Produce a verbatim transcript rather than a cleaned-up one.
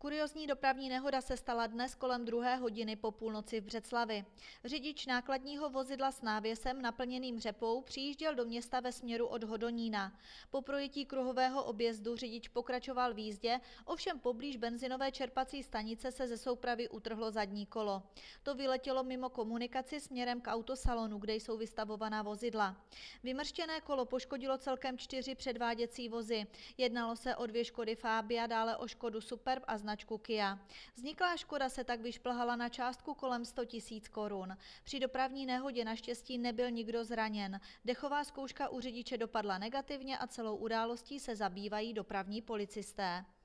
Kuriózní dopravní nehoda se stala dnes kolem druhé hodiny po půlnoci v Břeclavi. Řidič nákladního vozidla s návěsem naplněným řepou přijížděl do města ve směru od Hodonína. Po projetí kruhového objezdu řidič pokračoval v jízdě, ovšem poblíž benzinové čerpací stanice se ze soupravy utrhlo zadní kolo. To vyletělo mimo komunikaci směrem k autosalonu, kde jsou vystavovaná vozidla. Vymrštěné kolo poškodilo celkem čtyři předváděcí vozy. Jednalo se o dvě Škody Fabia, dále o Škodu Superb a značku Kia. Vzniklá škoda se tak vyšplhala na částku kolem sto tisíc korun. Při dopravní nehodě naštěstí nebyl nikdo zraněn. Dechová zkouška u řidiče dopadla negativně a celou událostí se zabývají dopravní policisté.